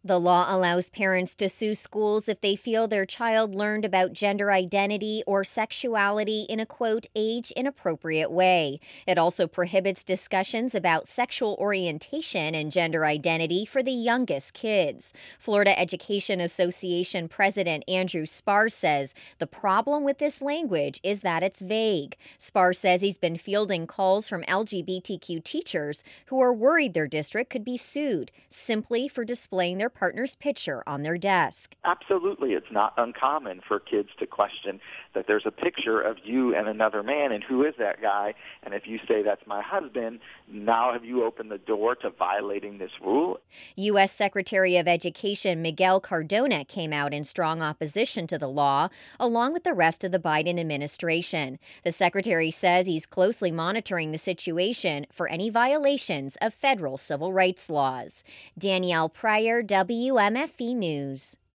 The law allows parents to sue schools if they feel their child learned about gender identity or sexuality in a quote, age inappropriate way. It also prohibits discussions about sexual orientation and gender identity for the youngest kids. Florida Education Association President Andrew Spar says the problem with this language is that it's vague. Spar says he's been fielding calls from LGBTQ teachers who are worried their district could be sued simply for displaying their partner's picture on their desk. Absolutely, it's not uncommon for kids to question that there's a picture of you and another man, and who is that guy? And if you say that's my husband, now have you opened the door to violating this rule? U.S. Secretary of Education Miguel Cardona came out in strong opposition to the law, along with the rest of the Biden administration. The secretary says he's closely monitoring the situation for any violations of federal civil rights laws. Danielle Pryor, WMFE News.